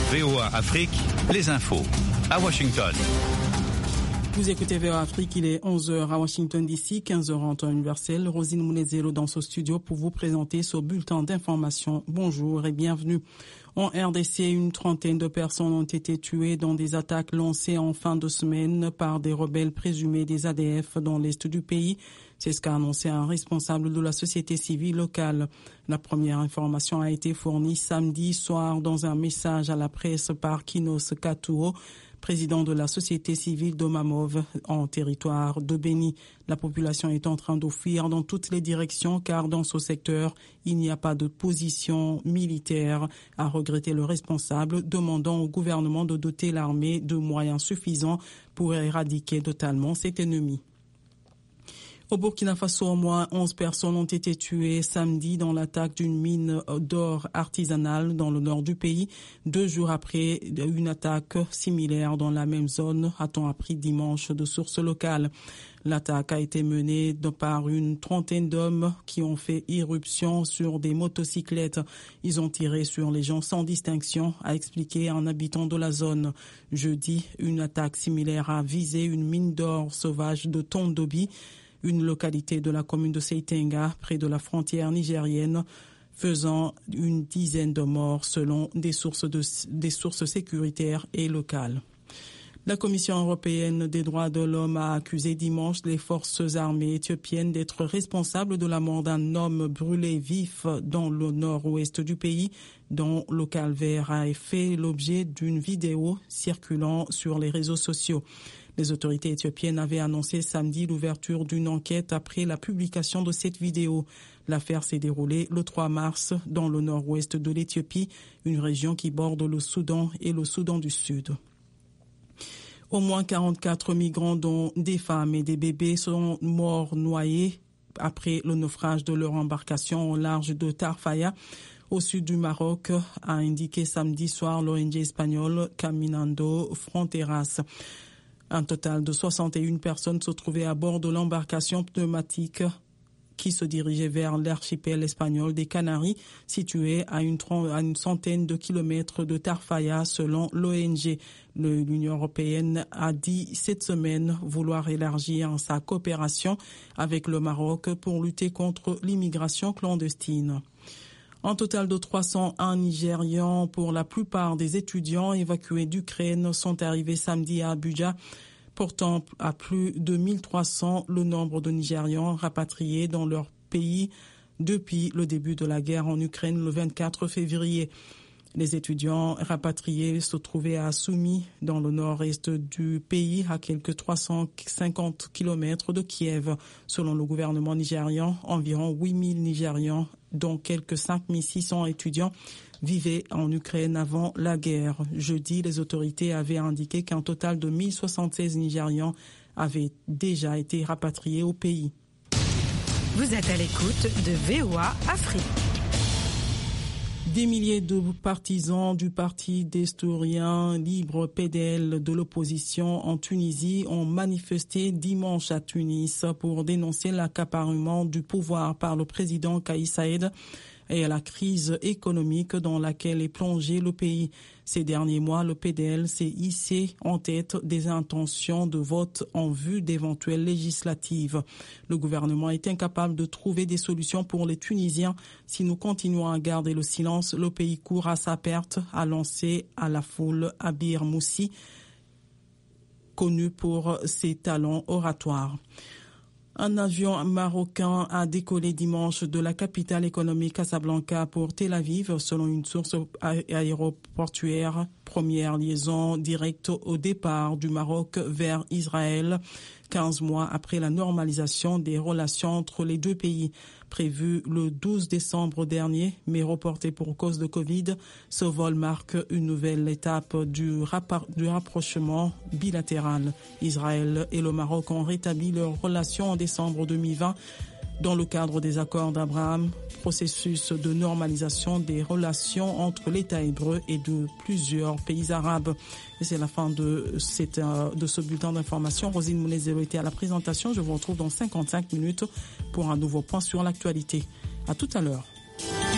VOA Afrique, les infos. À Washington. Vous écoutez VOA Afrique, il est 11h à Washington DC, 15h en temps universel. Rosine Mounezelo dans ce studio pour vous présenter ce bulletin d'information. Bonjour et bienvenue. En RDC, une trentaine de personnes ont été tuées dans des attaques lancées en fin de semaine par des rebelles présumés des ADF dans l'est du pays. C'est ce qu'a annoncé un responsable de la société civile locale. La première information a été fournie samedi soir dans un message à la presse par Kinos Katouo, président de la société civile d'Omamov en territoire de Béni. La population est en train de fuir dans toutes les directions car dans ce secteur, il n'y a pas de position militaire, a regretté le responsable, demandant au gouvernement de doter l'armée de moyens suffisants pour éradiquer totalement cet ennemi. Au Burkina Faso, au moins 11 personnes ont été tuées samedi dans l'attaque d'une mine d'or artisanale dans le nord du pays, 2 jours après une attaque similaire dans la même zone, a-t-on appris dimanche de sources locales. L'attaque a été menée par une trentaine d'hommes qui ont fait irruption sur des motocyclettes. Ils ont tiré sur les gens sans distinction, a expliqué un habitant de la zone. Jeudi, une attaque similaire a visé une mine d'or sauvage de Tondobi, une localité de la commune de Seitenga, près de la frontière nigérienne, faisant une dizaine de morts selon des sources sécuritaires et locales. La Commission européenne des droits de l'homme a accusé dimanche les forces armées éthiopiennes d'être responsables de la mort d'un homme brûlé vif dans le nord-ouest du pays, dont le calvaire a fait l'objet d'une vidéo circulant sur les réseaux sociaux. Les autorités éthiopiennes avaient annoncé samedi l'ouverture d'une enquête après la publication de cette vidéo. L'affaire s'est déroulée le 3 mars dans le nord-ouest de l'Éthiopie, une région qui borde le Soudan et le Soudan du Sud. Au moins 44 migrants, dont des femmes et des bébés, sont morts noyés après le naufrage de leur embarcation au large de Tarfaya, au sud du Maroc, a indiqué samedi soir l'ONG espagnole Caminando Fronteras. Un total de 61 personnes se trouvaient à bord de l'embarcation pneumatique qui se dirigeait vers l'archipel espagnol des Canaries, situé à une centaine de kilomètres de Tarfaya, selon l'ONG. L'Union européenne a dit cette semaine vouloir élargir sa coopération avec le Maroc pour lutter contre l'immigration clandestine. Un total de 301 Nigérians, pour la plupart des étudiants évacués d'Ukraine, sont arrivés samedi à Abuja, portant à plus de 1300 le nombre de Nigérians rapatriés dans leur pays depuis le début de la guerre en Ukraine le 24 février. Les étudiants rapatriés se trouvaient à Soumy, dans le nord-est du pays, à quelques 350 km de Kiev. Selon le gouvernement nigérian, environ 8000 Nigérians, dont quelques 5600 étudiants, vivaient en Ukraine avant la guerre. Jeudi, les autorités avaient indiqué qu'un total de 1076 Nigérians avaient déjà été rapatriés au pays. Vous êtes à l'écoute de VOA Afrique. Des milliers de partisans du parti destourien libre PDL de l'opposition en Tunisie ont manifesté dimanche à Tunis pour dénoncer l'accaparement du pouvoir par le président Kais Saied et la crise économique dans laquelle est plongé le pays. Ces derniers mois, le PDL s'est hissé en tête des intentions de vote en vue d'éventuelles législatives. Le gouvernement est incapable de trouver des solutions pour les Tunisiens. Si nous continuons à garder le silence, le pays court à sa perte, a lancé à la foule Abir Moussi, connu pour ses talents oratoires. Un avion marocain a décollé dimanche de la capitale économique Casablanca pour Tel Aviv, selon une source aéroportuaire. Première liaison directe au départ du Maroc vers Israël, 15 mois après la normalisation des relations entre les deux pays. Prévu le 12 décembre dernier, mais reporté pour cause de Covid, ce vol marque une nouvelle étape du rapprochement bilatéral. Israël et le Maroc ont rétabli leurs relations en décembre 2020 dans le cadre des accords d'Abraham, processus de normalisation des relations entre l'État hébreu et de plusieurs pays arabes. Et c'est la fin de ce bulletin d'information. Rosine Mounezelo était à la présentation. Je vous retrouve dans 55 minutes pour un nouveau point sur l'actualité. À tout à l'heure.